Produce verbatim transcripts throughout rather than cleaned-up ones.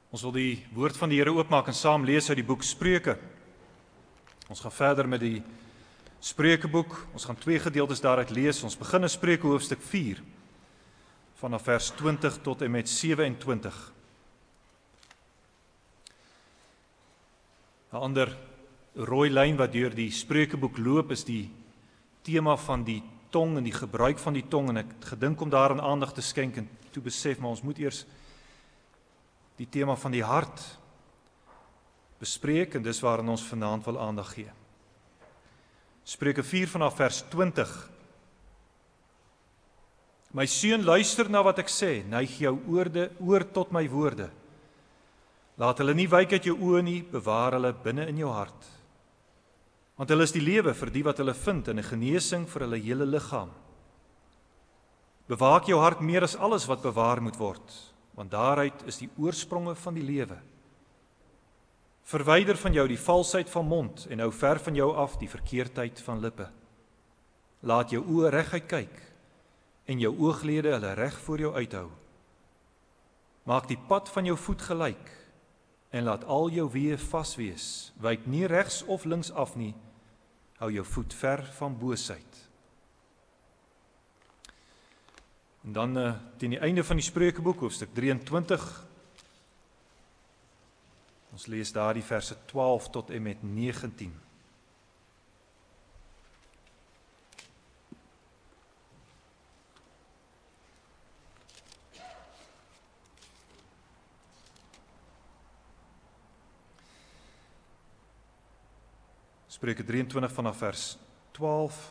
Ons wil die woord van die Here oopmaak en saam lees uit die boek Spreuke. Ons gaan verder met die Spreukeboek. Ons gaan twee gedeeltes daaruit lees. Ons begin in Spreuke hoofstuk vier, vanaf vers twintig tot en met sewentwintig. 'n Ander rooi lyn wat deur die Spreukeboek loop is die tema van die tong en die gebruik van die tong, en ek het gedink om daaraan aandag te skenk en toe besef, maar ons moet eers die tema van die hart bespreek, en dis waarin ons vanaand wil aandag gee. Spreuke vier vanaf vers twintig. My seun, luister na wat ek sê, neig jou oorde oor tot my woorde. Laat hulle nie wyk uit jou oë nie, bewaar hulle binne in jou hart. Want hulle is die lewe vir die wat hulle vind, en 'n genesing vir hulle hele liggaam. Bewaak jou hart meer as alles wat bewaar moet word, want daaruit is die oorspronge van die lewe. Verwyder van jou die valsheid van mond, en hou ver van jou af die verkeerdheid van lippe. Laat jou oë reguit kyk, en jou ooglede hulle reg voor jou uithou. Maak die pad van jou voet gelyk, en laat al jou weë vas wees. Wyk nie regs of links af nie, hou jou voet ver van boosheid. En dan uh, teen die einde van die Spreukeboek, hoofstuk drieëntwintig, ons lees daar die verse twaalf tot en met negentien. Spreuke drieëntwintig vanaf vers twaalf.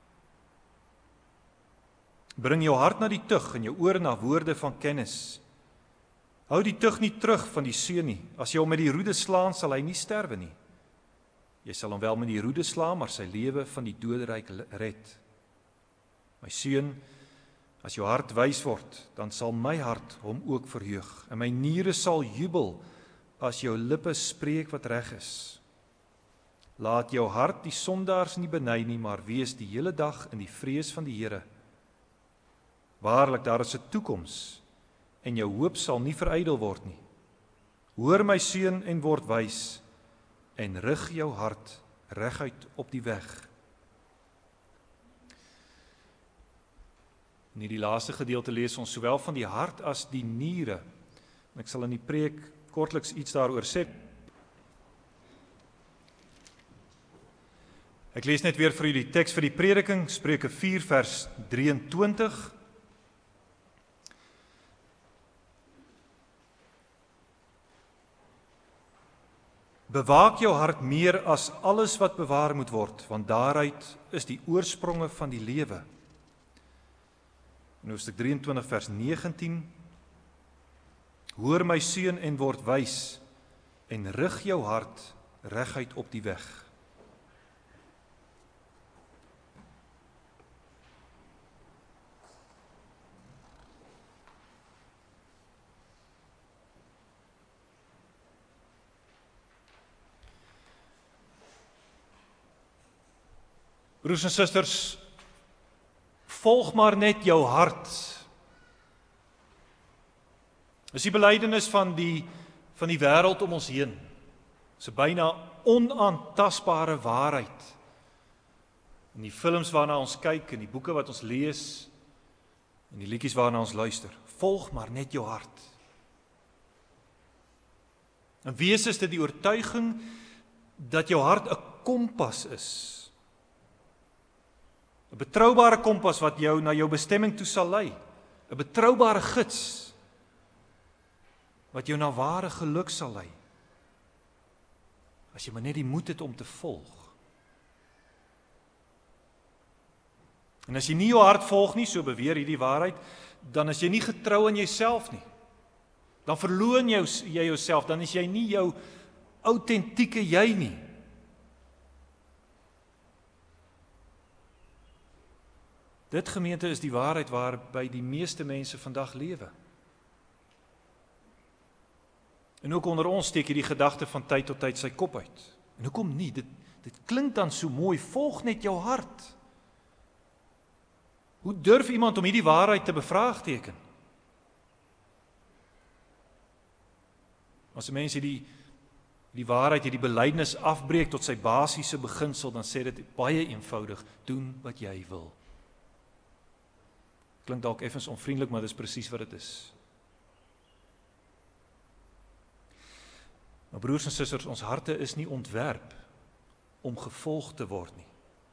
Bring jou hart na die tug en jou oor na woorde van kennis. Hou die tug nie terug van die seun nie. As jy hom met die roede slaan, sal hy nie sterwe nie. Jy sal hom wel met die roede slaan, maar sy lewe van die doderyk red. My seun, as jou hart wys word, dan sal my hart hom ook verheug, en my niere sal jubel as jou lippe spreek wat reg is. Laat jou hart die sondaars nie beny nie, maar wees die hele dag in die vrees van die Here. Waarlik, daar is 'n toekoms, en jou hoop sal nie verydel word nie. Hoor my seun en word wys, en rig jou hart reguit op die weg. In die laaste gedeelte lees ons sowel van die hart as die niere. Ek sal in die preek kortliks iets daaroor sê. Ek lees net weer vir u die teks vir die prediking, Spreuke vier vers drieëntwintig. Bewaak jou hart meer as alles wat bewaar moet word, want daaruit is die oorspronge van die lewe. In hoofstuk drieëntwintig vers negentien. Hoor my seun en word wys, en rig jou hart reguit op die weg. Broers en susters, volg maar net jou hart. Dis die belydenis van die van die wêreld om ons heen. Dis 'n byna onaantastbare waarheid. In die films waarna ons kyk, in die boeke wat ons lees, en die liedjies waarna ons luister. Volg maar net jou hart. En wees is dit die oortuiging dat jou hart 'n kompas is. 'n betroubare kompas wat jou na jou bestemming toe sal lei. 'n betroubare gids wat jou na ware geluk sal lei. As jy maar net die moed het om te volg. En as jy nie jou hart volg nie, so beweer hierdie waarheid, dan is jy nie getrou aan jouself nie. Dan verloon jy jy jouself, dan is jy nie jou autentieke jy nie. Dit, gemeente, is die waarheid waarby die meeste mense vandag lewe. En ook onder ons steek hierdie gedagte van tyd tot tyd sy kop uit. En hoekom nie? Dit, dit klink dan so mooi, volg net jou hart. Hoe durf iemand om hierdie waarheid te bevraagteken? As 'n mens hierdie die waarheid, hierdie belydenis afbreek tot sy basiese beginsel, dan sê dit baie eenvoudig, doen wat jy wil. Klink dalk effens onvriendelik, maar dis presies wat dit is. Maar broers en susters, ons harte is nie ontwerp om gevolg te word nie.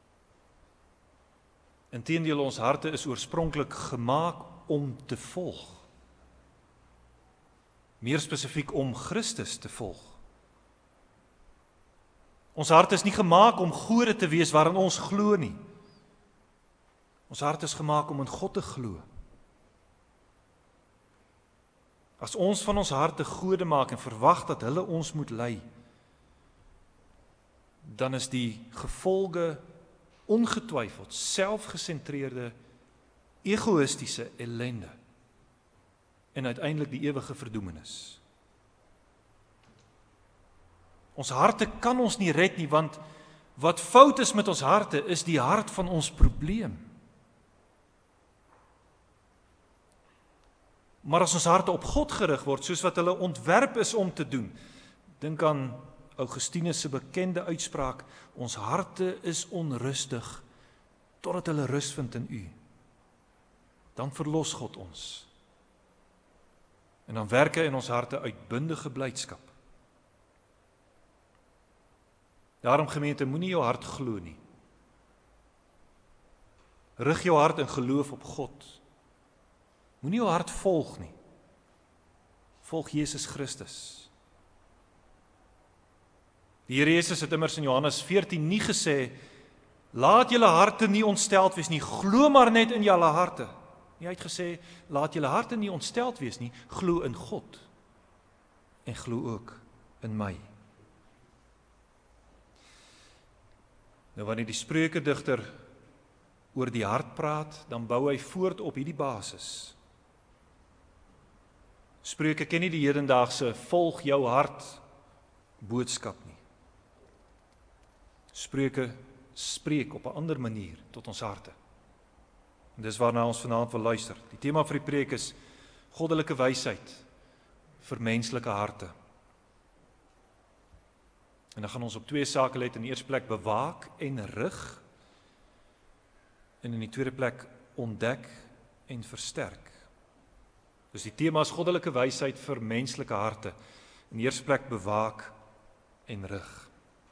Inteendeel, ons harte is oorspronklik gemaak om te volg. Meer spesifiek om Christus te volg. Ons hart is nie gemaak om gode te wees waarin ons glo nie. Ons hart is gemaak om in God te glo. As ons van ons harte gode maak en verwag dat hulle ons moet lei, dan is die gevolge ongetwyfeld selfgesentreerde, egoïstiese ellende en uiteindelik die ewige verdoemenis. Ons harte kan ons nie red nie, want wat fout is met ons harte is die hart van ons probleem. Maar as ons harte op God gerig word, soos wat hulle ontwerp is om te doen, dink aan Augustinus se bekende uitspraak, ons harte is onrustig, totdat hulle rus vind in U. Dan verlos God ons. En dan werk hy in ons harte uitbundige blydskap. Daarom gemeente, moenie jou hart glo nie. Rig jou hart in geloof op God. Moenie jou hart volg nie. Volg Jesus Christus. Die Here Jesus het immers in Johannes veertien nie gesê, laat julle harte nie ontsteld wees nie, glo maar net in julle harte. Nie, hy het gesê, laat julle harte nie ontsteld wees nie, glo in God. En glo ook in my. Nou wanneer die spreukedigter oor die hart praat, dan bou hy voort op hierdie basis. Spreuke ken nie die hedendaagse volg jou hart boodskap nie. Spreuke spreek op 'n ander manier tot ons harte. En dis waarna ons vanaand wil luister. Die tema vir die preek is goddelike wysheid vir menslike harte. En dan gaan ons op twee sake let, in die eerste plek bewaak en rig, en in die tweede plek ontdek en versterk. Dus die tema is goddelike wysheid vir menslike harte, in die eerste plek bewaak en rig.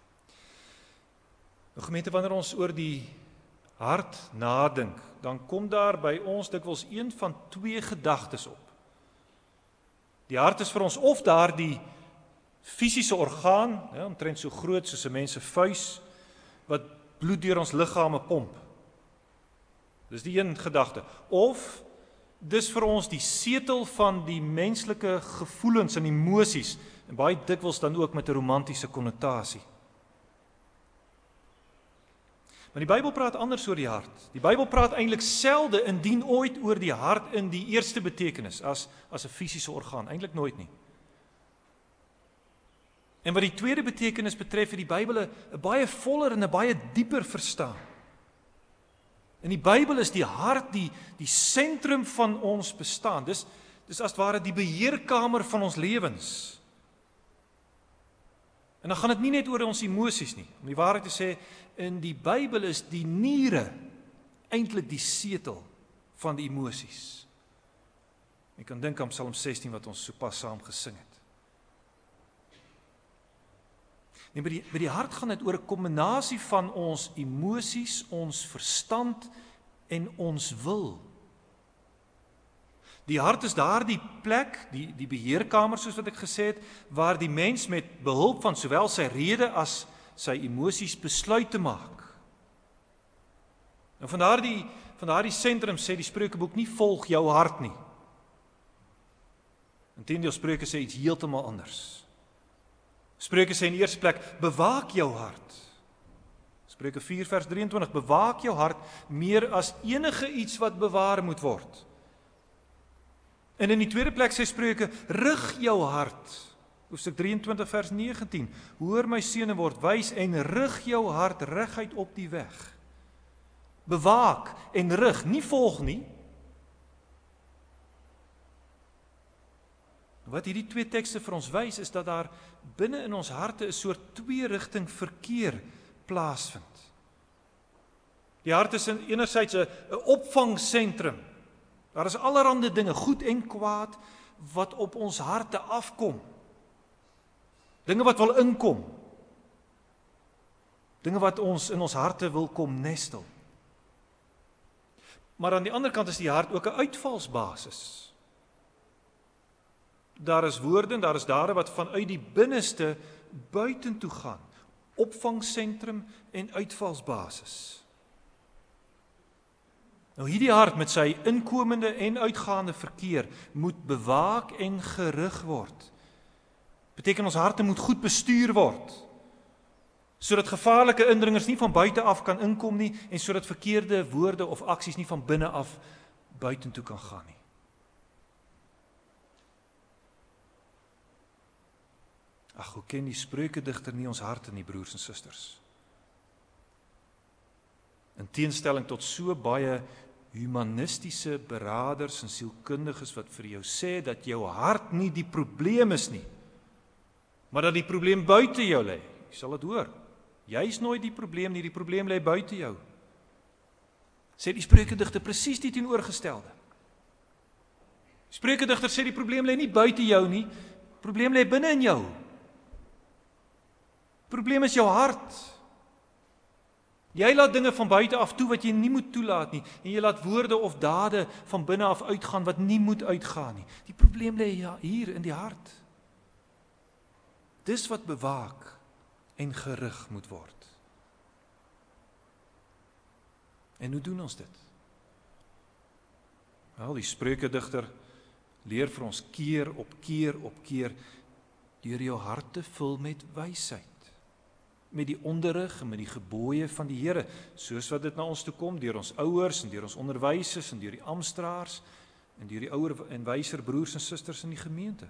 Nou gemeente, wanneer ons oor die hart nadink, dan kom daar by ons dikwels een van twee gedagtes op. Die hart is vir ons of daar die fisiese orgaan, ja, omtrent so groot soos 'n mens se vuis, wat bloed deur ons liggame pomp. Dis die een gedagte. Of dis vir ons die setel van die menslike gevoelens en emosies, en baie dikwels dan ook met 'n romantiese konnotasie. Maar die Bybel praat anders oor die hart. Die Bybel praat eintlik selde, indien ooit, oor die hart in die eerste betekenis, as, as 'n fisiese orgaan, eintlik nooit nie. En wat die tweede betekenis betref, het die Bybel 'n baie voller en 'n baie dieper verstaan. In die Bybel is die hart die, die sentrum van ons bestaan. Dis, dis as het ware die beheerkamer van ons lewens. En dan gaan dit nie net oor ons emosies nie. Om die waarheid te sê, in die Bybel is die niere eintlik die setel van die emosies. Jy kan dink aan Psalm sestien wat ons sopas saam gesing het. Nee, by die, by die hart gaan dit oor 'n kombinasie van ons emosies, ons verstand en ons wil. Die hart is daar die plek, die, die beheerkamer soos wat ek gesê het, waar die mens met behulp van sowel sy rede as sy emosies besluit te maak. En van daardie, van daardie sentrum sê die Spreukeboek nie volg jou hart nie. Inteendeel, Spreuke sê iets heeltemal anders. Spreuke sê in die eerste plek, bewaak jou hart. Spreuke vier vers drieëntwintig, bewaak jou hart meer as enige iets wat bewaar moet word. En in die tweede plek sê Spreuke, rig jou hart. Hoofstuk drieëntwintig vers negentien, hoor my seune word wys en rig jou hart reguit op die weg. Bewaak en rig, nie volg nie. Wat hierdie twee tekste vir ons wys, is dat daar binne in ons harte 'n soort twee-rigting verkeer plaasvind. Die hart is enerzijds 'n opvangsentrum. Daar is allerhande dinge, goed en kwaad, wat op ons harte afkom. Dinge wat wil inkom. Dinge wat ons in ons harte wil kom nestel. Maar aan die ander kant is die hart ook 'n uitvalsbasis. Daar is woorde en daar is dade wat vanuit die binneste buitentoe gaan. Opvangsentrum en uitvalsbasis. Nou hierdie hart met sy inkomende en uitgaande verkeer moet bewaak en gerig word. Beteken ons harte moet goed bestuur word, sodat gevaarlike indringers nie van buite af kan inkom nie en sodat verkeerde woorde of aksies nie van binne af buitentoe kan gaan nie. Ag, hoe ken die spreukedigter nie ons harte nie, broers en susters? In teenstelling tot so baie humanistiese beraders en sielkundiges wat vir jou sê dat jou hart nie die probleem is nie, maar dat die probleem buite jou lê. Jy sal dit hoor. Jy is nooit die probleem nie, die probleem lê buite jou. Sê die spreukedigter presies die teenoorgestelde. Die spreukedigter sê die probleem lê nie buite jou nie, die probleem lê binne in jou. Die probleem is jou hart. Jy laat dinge van buite af toe wat jy nie moet toelaat nie, en jy laat woorde of dade van binne af uitgaan wat nie moet uitgaan nie. Die probleem lê ja, hier in die hart. Dis wat bewaak en gerig moet word. En hoe doen ons dit? Wel, die spreukedigter leer vir ons keer op keer op keer deur jou hart te vul met wysheid. Met die onderrig en met die gebooie van die Here, soos wat dit na ons toe kom, deur ons ouers en deur ons onderwysers en deur die amptdraers en deur die ouer en wyser broers en susters in die gemeente.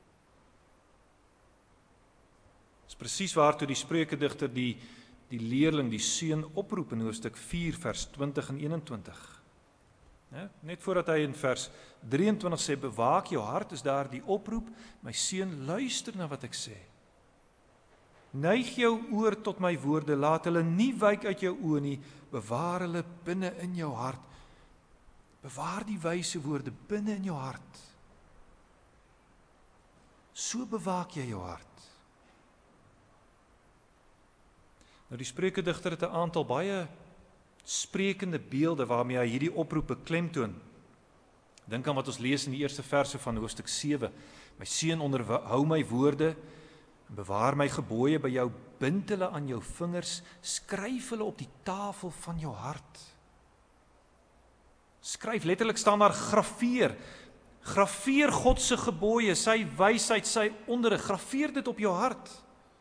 Dit is presies waartoe die spreukedigter die, die leerling, die seun oproep in hoofstuk vier, vers twintig en eenentwintig. Ja, net voordat hy in vers drieëntwintig sê, bewaak jou hart, is daar die oproep, my seun, luister na wat ek sê. Neig jou oor tot my woorde, laat hulle nie wyk uit jou oë nie, bewaar hulle binne in jou hart. Bewaar die wyse woorde binne in jou hart. So bewaak jy jou hart. Nou die spreukedigter het 'n aantal baie sprekende beelde waarmee hy hierdie oproep beklemtoon. Dink aan wat ons lees in die eerste verse van hoofstuk sewe. My seun, onderhou my woorde, bewaar my gebooie by jou, bind hulle aan jou vingers, skryf hulle op die tafel van jou hart. Skryf, letterlik staan daar grafeer. Grafeer God se gebooie, sy wysheid, sy onderrig, grafeer dit op jou hart.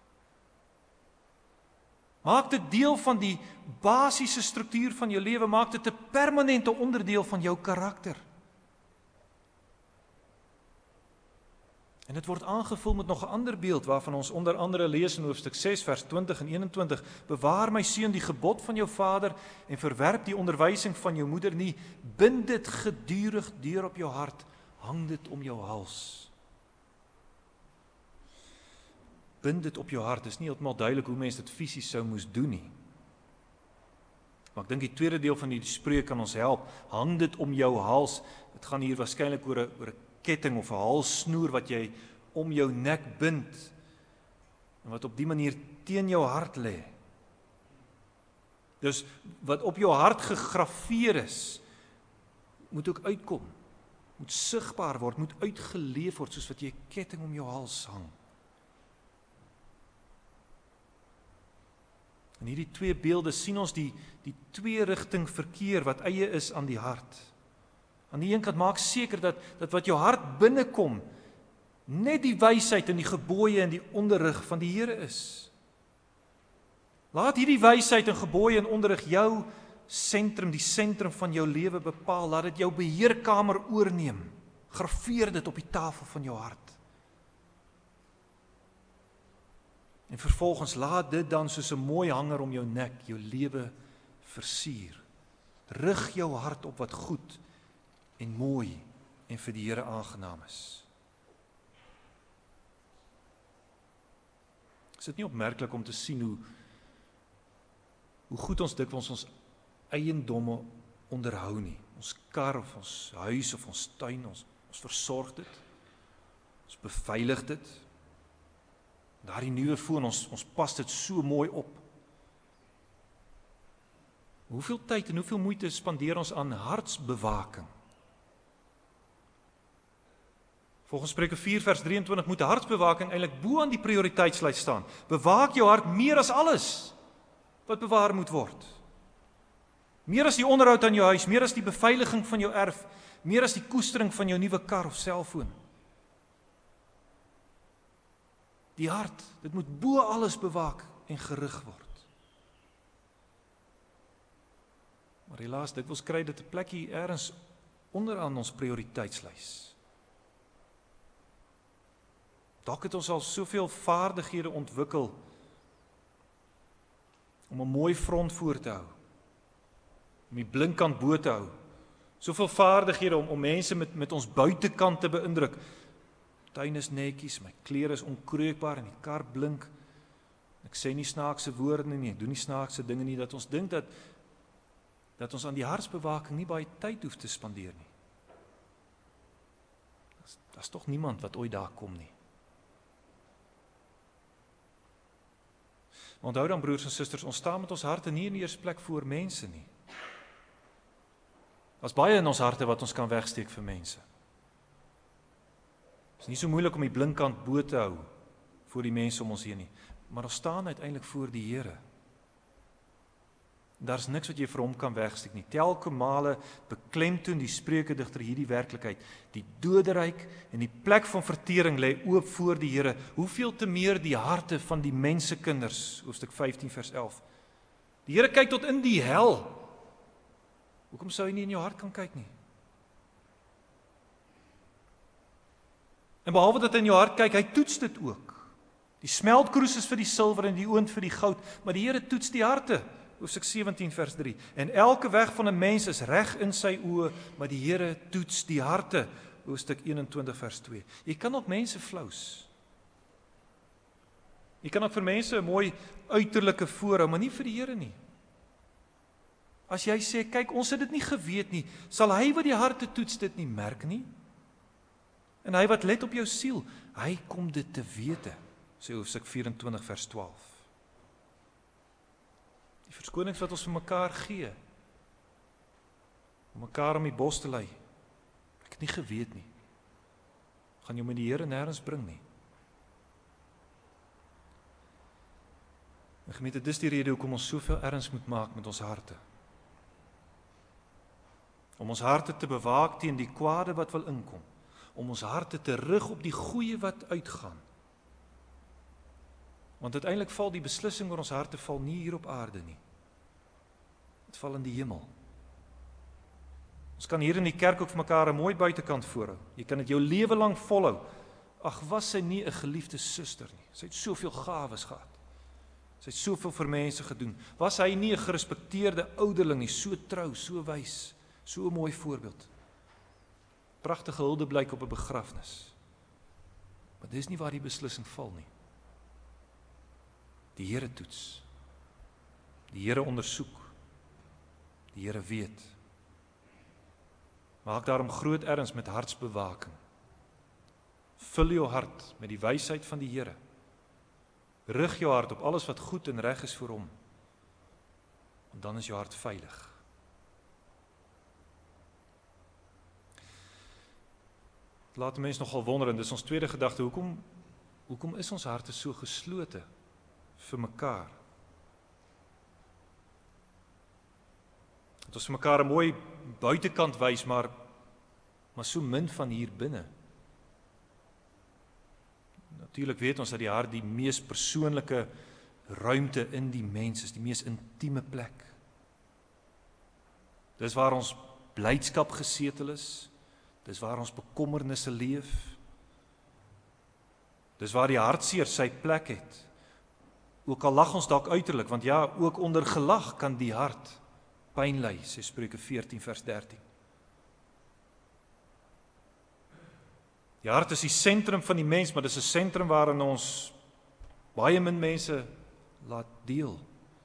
Maak dit deel van die basiese struktuur van jou lewe, maak dit 'n permanente onderdeel van jou karakter. En dit word aangevul met nog 'n ander beeld waarvan ons onder andere lees in hoofstuk ses vers twintig en eenentwintig. Bewaar my seun die gebod van jou vader en verwerp die onderwysing van jou moeder nie. Bind dit gedurig deur op jou hart, hang dit om jou hals. Bind dit op jou hart. Dit is nie heeltemal duidelik hoe mens dit fisies sou moes doen nie. Maar ek dink die tweede deel van die spreuk kan ons help. Hang dit om jou hals. Dit gaan hier waarskynlik oor 'n oor 'n ketting of 'n halssnoer wat jy om jou nek bind en wat op die manier teen jou hart lê. Dus wat op jou hart gegraveer is, moet ook uitkom, moet sigbaar word, moet uitgeleef word soos wat jy 'n ketting om jou hals hang. In hierdie twee beelde sien ons die die twee rigting verkeer wat eie is aan die hart. Aan die een kant maak seker dat, dat wat jou hart binnekom, net die wysheid en die gebooie en die onderrig van die Here is. Laat hierdie wysheid en gebooie en onderrig jou sentrum, die sentrum van jou lewe bepaal. Laat dit jou beheerkamer oorneem. Grafeer dit op die tafel van jou hart. En vervolgens laat dit dan soos 'n mooi hanger om jou nek, jou lewe versier. Rig jou hart op wat goed en mooi en vir die Here aangenaam is. Is dit nie opmerklik om te sien hoe, hoe goed ons dikwels ons eiendomme onderhou nie? Ons kar of ons huis of ons tuin, ons, ons versorg dit, ons beveilig dit. Daardie nuwe foon, ons, ons pas dit so mooi op. Hoeveel tyd en hoeveel moeite spandeer ons aan hartsbewaking? Volgens Spreuke vier vers drieëntwintig moet hartsbewaking eintlik bo aan die prioriteitslys staan. Bewaak jou hart meer as alles wat bewaar moet word. Meer as die onderhoud aan jou huis, meer as die beveiliging van jou erf, meer as die koestering van jou nuwe kar of selfoon. Die hart, dit moet bo alles bewaak en gerig word. Maar helaas, dikwels kry dit 'n plekkie ergens onderaan ons prioriteitslys. Dalk het ons al soveel vaardighede ontwikkel om 'n mooi front voor te hou, om die blinkkant bo te hou. Soveel vaardighede om, om mense met, met ons buitekant te beïndruk. Tuin is netjies, my klere is onkreukbaar en die kar blink. Ek sê nie snaakse woorde nie, ek doen nie snaakse dinge nie, dat ons dink dat dat ons aan die hartsbewaking nie baie tyd hoef te spandeer nie. Daar is tog niemand wat ooit daar kom nie. Onthou dan, broers en susters, ons staan met ons harte nie in die eerste plek voor mense nie. Daar's baie in ons harte wat ons kan wegsteek vir mense. Het is nie so moeilik om die blinkkant bo te hou voor die mense om ons heen nie, maar ons staan uiteindelik voor die Here. Daar's niks wat jy vir hom kan wegsteek nie. Telke male beklemtoon die spreukedigter hierdie werklikheid. Die doderyk en die plek van vertering lê oop voor die Here. Hoeveel te meer die harte van die mensekinders, hoofstuk vyftien vers elf. Die Here kyk tot in die hel. Hoekom sou hy nie in jou hart kan kyk nie? En behalwe dat hy in jou hart kyk, hy toets dit ook. Die smeltkroes is vir die silwer en die oond vir die goud, maar die Here toets die harte. Hoofstuk sewentien vers drie. En elke weg van 'n mens is reg in sy oë, maar die Here toets die harte. Hoofstuk eenentwintig vers twee. Jy kan ook mense flous. Jy kan ook vir mense 'n mooi uiterlike voorhou, maar nie vir die Here nie. As jy sê, kyk, ons het dit nie geweet nie, sal hy wat die harte toets dit nie merk nie? En hy wat let op jou siel, hy kom dit te wete, sê hoofstuk vyf-en-twintig vers twaalf. Die verskonings wat ons vir mekaar gee, om mekaar om die bos te lei, ek het nie geweet nie, gaan jou met die Here nêrens bring nie. En gemeente, dis die rede hoekom ons soveel erns moet maak met ons harte. Om ons harte te bewaak teen die kwade wat wil inkom, om ons harte te rig op die goeie wat uitgaan. Want uiteindelik val die beslissing oor ons harte val nie hier op aarde nie. Dit val in die hemel. Ons kan hier in die kerk ook vir mekaar 'n mooi buitekant voorhou. Jy kan dit jou lewe lank volhou. Ag, was sy nie 'n geliefde suster nie. Sy het soveel gawes gehad. Sy het soveel vir mense gedoen. Was hy nie 'n gerespekteerde ouderling nie, so trou, so wys, so 'n mooi voorbeeld. Pragtige huldeblyk op 'n begrafnis. Maar dis nie waar die beslissing val nie. Die Here toets. Die Here ondersoek. Die Here weet. Maak daarom groot erns met hartsbewaking. Vul jou hart met die wysheid van die Here. Rig jou hart op alles wat goed en reg is vir hom. En dan is jou hart veilig. Laat mense nogal wonder, en dis ons tweede gedagte, hoekom, hoekom is ons harte so geslote vir mekaar? Dat ons vir mekaar 'n mooi buitekant wys, maar, maar so min van hier binne. Natuurlik weet ons dat die hart die mees persoonlike ruimte in die mens is, die mees intieme plek. Dis waar ons blydskap gesetel is, dis waar ons bekommernisse leef, dis waar die hartseer sy plek het. Ook al lag ons dalk uiterlik, want ja, ook onder gelag kan die hart pyn ly, sê Spreuke veertien vers dertien. Die hart is die sentrum van die mens, maar dis 'n sentrum waarin ons baie min mense laat deel.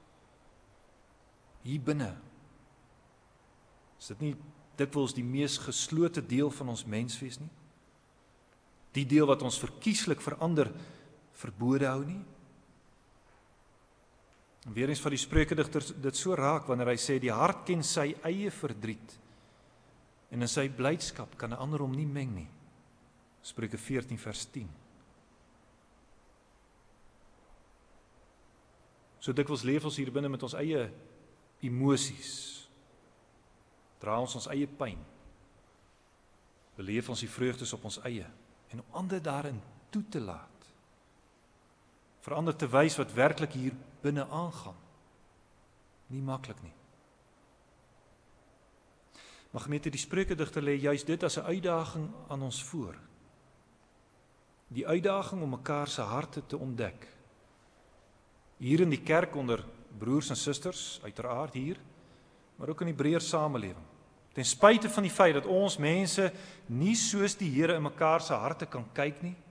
Hier binne is dit nie dikwels die mees geslote deel van ons menswees nie. Die deel wat ons verkieslik vir ander verbode hou nie. En weer eens van die spreukedigter dit so raak wanneer hy sê die hart ken sy eie verdriet en in sy blydskap kan 'n ander hom nie meng nie. Spreuke veertien vers tien. So dikwels leef ons hier binne met ons eie emosies. Dra ons ons eie pyn. Beleef ons die vreugdes op ons eie en om ander daarin toe te laat. Vir ander te wys wat werklik hier binne aangaan. Nie maklik nie. Maar gemeente, die spreukedigter lê juist dit as 'n uitdaging aan ons voor. Die uitdaging om mekaar se harte te ontdek. Hier in die kerk onder broers en susters, uiteraard hier, maar ook in die breër samelewing. Ten spyte van die feit dat ons mense nie soos die Here in mekaar se harte kan kyk nie.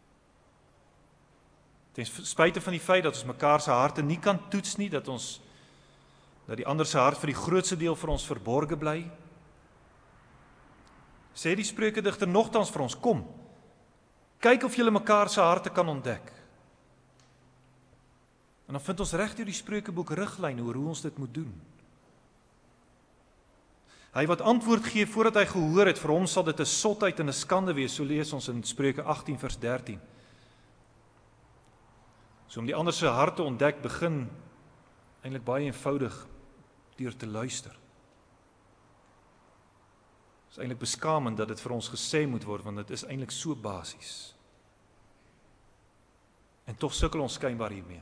Ten spyte van die feit dat ons mekaar se harte nie kan toets nie, dat ons dat die ander se hart vir die grootste deel vir ons verborge bly. Sê die spreukedigter nogtans vir ons, kom, kyk of julle mekaar se harte kan ontdek. En dan vind ons reg deur die Spreukeboek riglyne oor hoe ons dit moet doen. Hy wat antwoord gee voordat hy gehoor het, vir hom sal dit 'n sotheid en 'n skande wees, so lees ons in Spreuke agttien vers dertien. So om die ander se hart te ontdek, begin eintlik baie eenvoudig deur te luister. Dit is eintlik beskaamend dat dit vir ons gesê moet word, want dit is eintlik so basies. En tog sukkel ons skynbaar hiermee.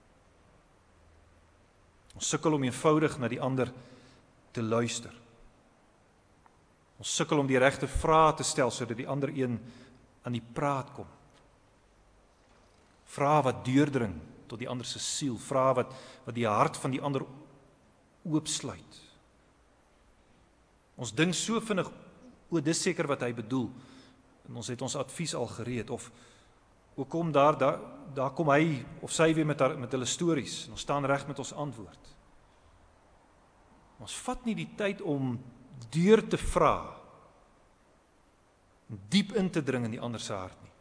Ons sukkel om eenvoudig na die ander te luister. Ons sukkel om die regte vrae te stel sodat die ander een aan die praat kom. Vrae wat deurdring tot die ander se siel, vrae wat wat die hart van die ander oopsluit. Ons dink so vinnig, o, dis seker wat hy bedoel. En ons het ons advies al gereed of o kom daar daar daar kom hy of sy weer met haar, met hulle stories en ons staan reg met ons antwoord. Ons vat nie die tyd om deur te vra, diep in te dring in die ander se hart nie.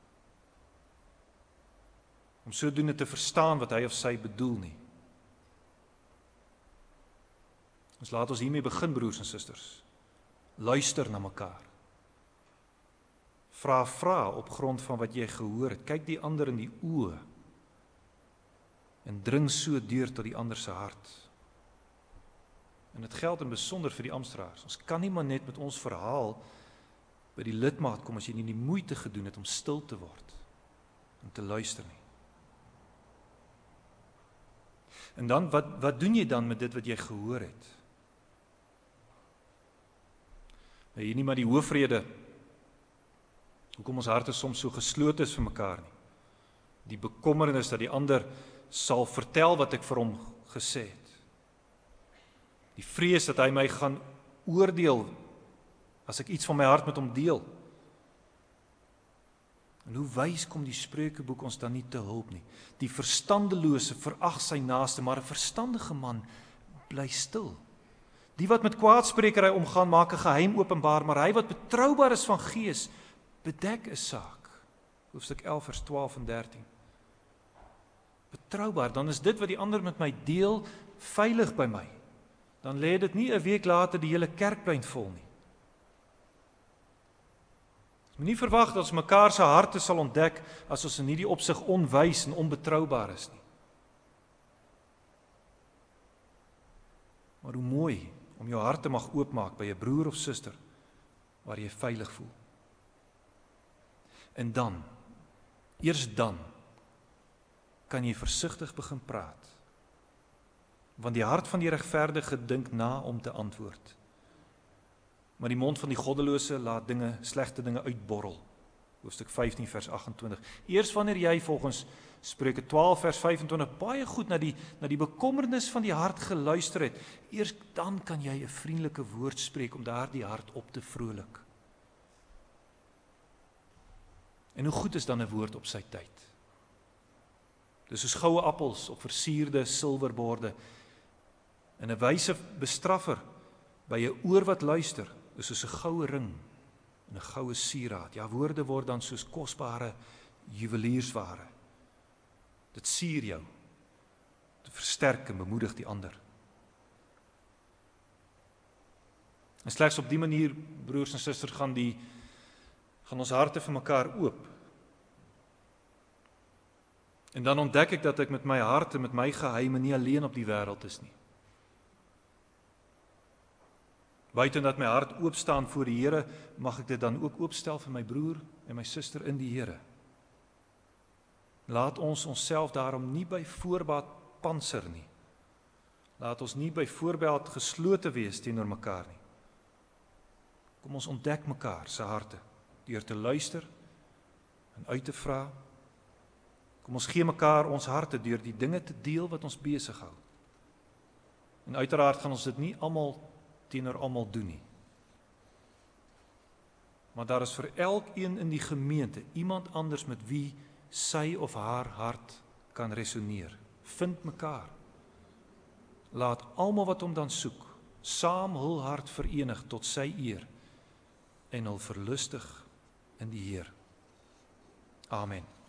Om sodoende te verstaan wat hy of sy bedoel nie. Ons laat ons hiermee begin, broers en susters. Luister na mekaar. Vra vra op grond van wat jy gehoor het. Kyk die ander in die oë en dring so deur tot die ander se hart. En dit geld in besonder vir die Amsterdams. Ons kan nie maar net met ons verhaal by die lidmaat kom as jy nie die moeite gedoen het om stil te word en te luister nie. En dan, wat, wat doen jy dan met dit wat jy gehoor het? Nou, hier nie maar die hoofrede, hoekom ons harte soms so gesloot is vir mekaar nie. Die bekommernis dat die ander sal vertel wat ek vir hom gesê het. Die vrees dat hy my gaan oordeel as ek iets van my hart met hom deel. En hoe wys kom die Spreukeboek ons dan nie te hulp nie? Die verstandelose verag sy naaste, maar 'n verstandige man bly stil. Die wat met kwaadsprekery omgaan, maak 'n geheim openbaar, maar hy wat betroubaar is van gees, bedek 'n saak. Hoofstuk elf vers twaalf en dertien. Betroubaar, dan is dit wat die ander met my deel veilig by my. Dan lê dit nie 'n week later die hele kerkplein vol nie. Ons moet nie verwag dat ons mekaar se harte sal ontdek as ons in hierdie opsig onwys en onbetroubaar is nie. Maar hoe mooi om jou hart te mag oopmaak by 'n broer of suster waar jy veilig voel. En dan, eers dan, kan jy versigtig begin praat. Want die hart van die regverdige dink na om te antwoord. Maar die mond van die goddelose laat dinge, slegte dinge uitborrel. Hoofstuk vyftien vers agt en twintig. Eers wanneer jy volgens Spreuke twaalf vers vyf en twintig baie goed na die, na die bekommernis van die hart geluister het, eers dan kan jy 'n vriendelike woord spreek om daardie hart op te vrolik. En hoe goed is dan 'n woord op sy tyd? Dis soos goue appels op versierde silverborde. En 'n wyse bestraffer by 'n oor wat luister, is soos 'n goue ring en 'n goue sieraad. Ja, woorde word dan soos kosbare juweliersware. Dit sier jou, dit versterk en bemoedig die ander. En slegs op die manier, broers en susters, gaan die gaan ons harte vir mekaar oop. En dan ontdek ek dat ek met my hart en met my geheime nie alleen op die wêreld is nie. Buiten dat my hart oop staan voor die Here, mag ek dit dan ook oopstel vir my broer en my suster in die Here. Laat ons onsself daarom nie by voorbaat panser nie. Laat ons nie by voorbaat geslote wees teenoor mekaar nie. Kom ons ontdek mekaar se harte deur te luister en uit te vra. Kom ons gee mekaar ons harte deur die dinge te deel wat ons besig hou. En uiteraard gaan ons dit nie almal teenoor almal doen nie. Maar daar is vir elkeen in die gemeente iemand anders met wie sy of haar hart kan resoneer. Vind mekaar. Laat almal wat hom dan soek, saam hul hart verenig tot sy eer en hul verlustig in die Heer. Amen.